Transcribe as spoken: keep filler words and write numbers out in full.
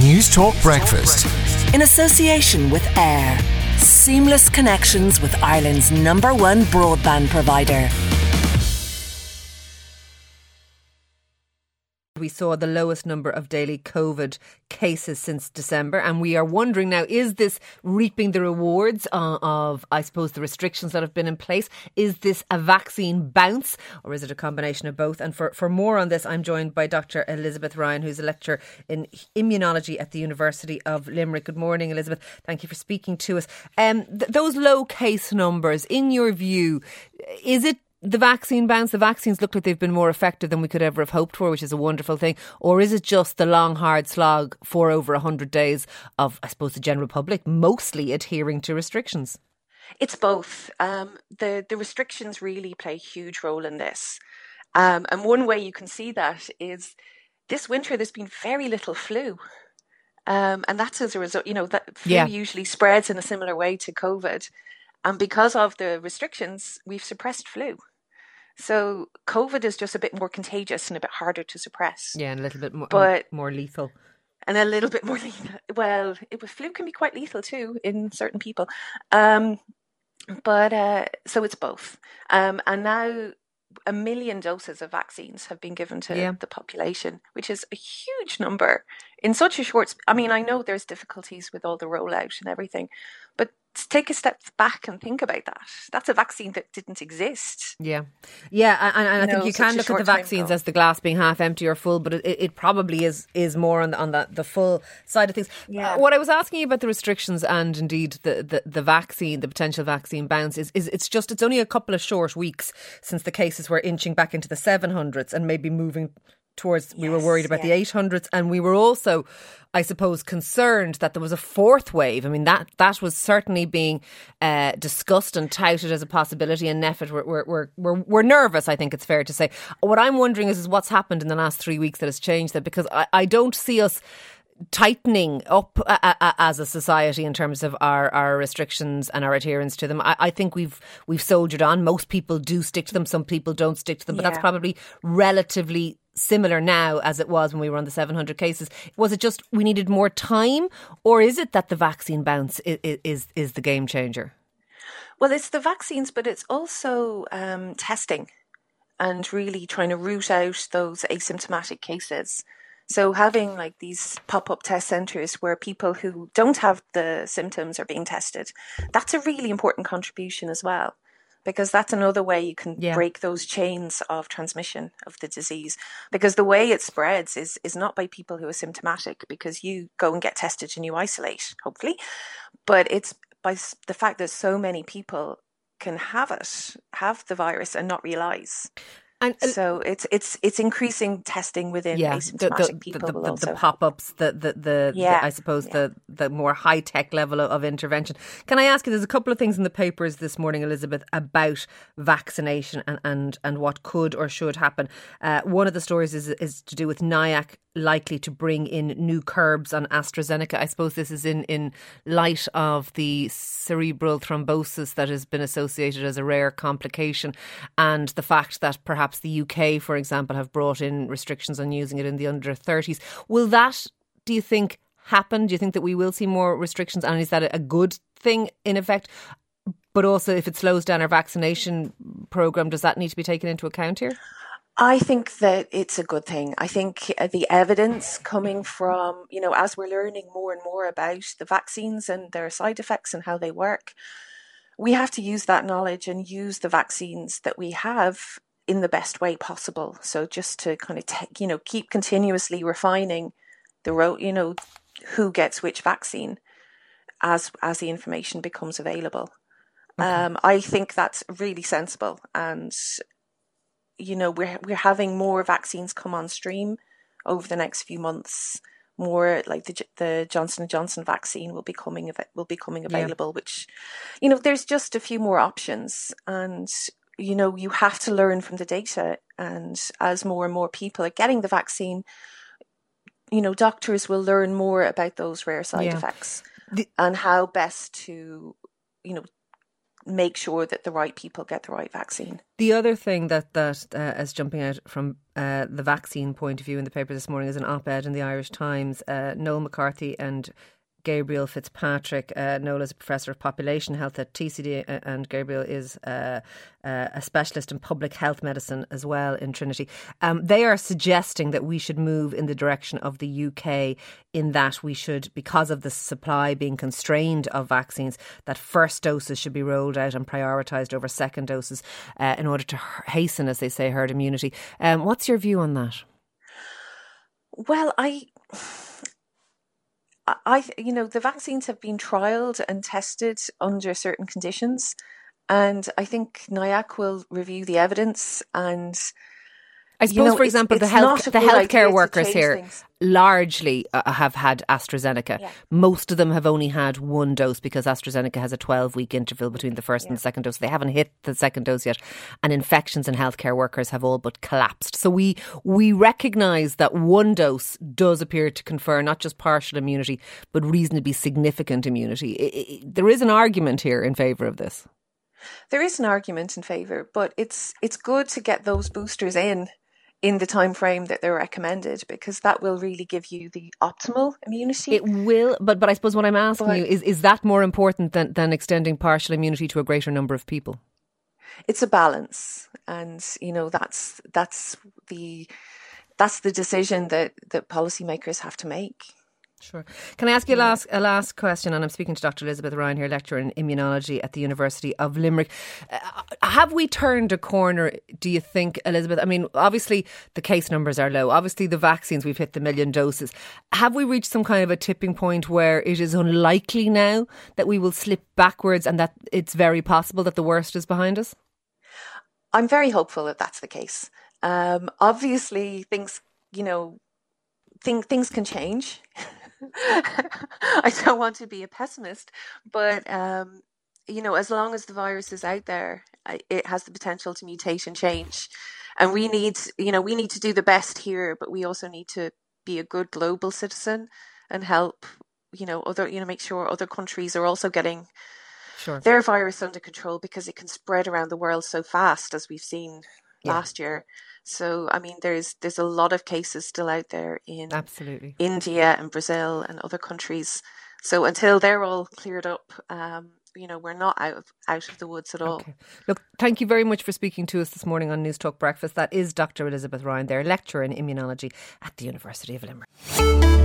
News Talk Breakfast. In association with Air. Seamless connections with Ireland's number one broadband provider. We saw the lowest number of daily COVID cases since December, and we are wondering now, is this reaping the rewards uh, of, I suppose, the restrictions that have been in place? Is this a vaccine bounce, or is it a combination of both? And for, for more on this, I'm joined by Doctor Elizabeth Ryan, who's a lecturer in immunology at the University of Limerick. Good morning, Elizabeth. Thank you for speaking to us. Um, th- those low case numbers, in your view, is it the vaccine bounce? The vaccines look like they've been more effective than we could ever have hoped for, which is a wonderful thing. Or is it just the long, hard slog for over one hundred days of, I suppose, the general public mostly adhering to restrictions? It's both. Um, the, the restrictions really play a huge role in this. Um, and one way you can see that is this winter there's been very little flu. Um, and that's as a result, you know, that flu yeah. usually spreads in a similar way to COVID. And because of the restrictions, we've suppressed flu. So COVID is just a bit more contagious and a bit harder to suppress. Yeah, and a little bit more, but, more lethal. And a little bit more lethal. Well, it, flu can be quite lethal too in certain people. Um, but uh, so it's both. Um, and now a million doses of vaccines have been given to yeah. the population, which is a huge number in such a short... Sp- I mean, I know there's difficulties with all the rollout and everything, but take a step back and think about that. That's a vaccine that didn't exist. Yeah. Yeah, and, and I think know, you can look at the vaccines as the glass being half empty or full, but it, it probably is is more on the, on the, the full side of things. Yeah. Uh, what I was asking you about the restrictions and indeed the, the, the vaccine, the potential vaccine bounce, is, is it's just, it's only a couple of short weeks since the cases were inching back into the seven hundreds and maybe moving towards, we yes, were worried about yeah. the eight hundreds, and we were also, I suppose, concerned that there was a fourth wave. I mean, that that was certainly being uh, discussed and touted as a possibility, and N E F I T were, were, were, were, were nervous, I think it's fair to say. What I'm wondering is, is what's happened in the last three weeks that has changed that, because I, I don't see us tightening up a, a, as a society in terms of our, our restrictions and our adherence to them. I, I think we've we've soldiered on. Most people do stick to them. Some people don't stick to them, but yeah. that's probably relatively similar now as it was when we were on the seven hundred cases. Was it just we needed more time, or is it that the vaccine bounce is is, is the game changer? Well, it's the vaccines, but it's also um, testing and really trying to root out those asymptomatic cases. So having like these pop-up test centres where people who don't have the symptoms are being tested, that's a really important contribution as well, because that's another way you can yeah. break those chains of transmission of the disease. Because the way it spreads is is not by people who are symptomatic, because you go and get tested and you isolate, hopefully, but it's by the fact that so many people can have it, have the virus and not realise. And uh, so it's it's it's increasing testing within yeah, asymptomatic the, the, people. The, the, will also the pop-ups, the the, the, yeah, the I suppose yeah. the the more high tech level of, of intervention. Can I ask you? There's a couple of things in the papers this morning, Elizabeth, about vaccination and and, and what could or should happen. Uh, one of the stories is is to do with N I A C likely to bring in new curbs on AstraZeneca. I suppose this is in, in light of the cerebral thrombosis that has been associated as a rare complication, and the fact that perhaps the U K, for example, have brought in restrictions on using it in the under thirties. Will that, do you think, happen? Do you think that we will see more restrictions? And is that a good thing in effect? But also, if it slows down our vaccination programme, does that need to be taken into account here? I think that it's a good thing. I think the evidence coming from, you know, as we're learning more and more about the vaccines and their side effects and how they work, we have to use that knowledge and use the vaccines that we have in the best way possible. So just to kind of, te- you know, keep continuously refining the road, you know, who gets which vaccine as as the information becomes available. Okay. Um, I think that's really sensible, and you know, we're we're having more vaccines come on stream over the next few months. More like the the Johnson and Johnson vaccine will be coming will be coming available, yeah. which, you know, there's just a few more options, and you know, you have to learn from the data. And as more and more people are getting the vaccine, you know, doctors will learn more about those rare side yeah. effects the- and how best to, you know, make sure that the right people get the right vaccine. The other thing that, that uh, is jumping out from uh, the vaccine point of view in the paper this morning is an op-ed in the Irish Times. Uh, Noel McCarthy and Gabriel Fitzpatrick. Uh, Noel is a professor of population health at T C D, and Gabriel is uh, uh, a specialist in public health medicine as well in Trinity. Um, they are suggesting that we should move in the direction of the U K, in that we should, because of the supply being constrained of vaccines, that first doses should be rolled out and prioritised over second doses uh, in order to hasten, as they say, herd immunity. Um, what's your view on that? Well, I... I, you know, the vaccines have been trialled and tested under certain conditions, and I think N I A C will review the evidence. And I suppose, you know, for example, it's, the it's health the healthcare workers here things. largely uh, have had AstraZeneca. Yeah. Most of them have only had one dose, because AstraZeneca has a twelve-week interval between the first yeah. and the second dose. They haven't hit the second dose yet, and infections in healthcare workers have all but collapsed. So we we recognise that one dose does appear to confer not just partial immunity, but reasonably significant immunity. It, it, there is an argument here in favour of this. There is an argument in favour, but it's it's good to get those boosters in in the time frame that they're recommended, because that will really give you the optimal immunity. It will, but but I suppose what I'm asking but, you is, is that more important than, than extending partial immunity to a greater number of people? It's a balance, and you know that's that's the that's the decision that, that policymakers have to make. Sure. Can I ask you a last, a last question? And I'm speaking to Doctor Elizabeth Ryan here, lecturer in immunology at the University of Limerick. Uh, have we turned a corner, do you think, Elizabeth? I mean, obviously the case numbers are low. Obviously the vaccines, we've hit the million doses. Have we reached some kind of a tipping point where it is unlikely now that we will slip backwards, and that it's very possible that the worst is behind us? I'm very hopeful that that's the case. Um, obviously things, you know, thing, things can change. I don't want to be a pessimist, but um, you know, as long as the virus is out there, it has the potential to mutate and change. And we need, you know, we need to do the best here, but we also need to be a good global citizen and help, you know, other, you know, make sure other countries are also getting sure. their virus under control, because it can spread around the world so fast, as we've seen yeah. last year. So, I mean, there's there's a lot of cases still out there in Absolutely. India and Brazil and other countries. So until they're all cleared up, um, you know, we're not out of, out of the woods at all. Okay. Look, thank you very much for speaking to us this morning on News Talk Breakfast. That is Doctor Elizabeth Ryan there, lecturer in immunology at the University of Limerick.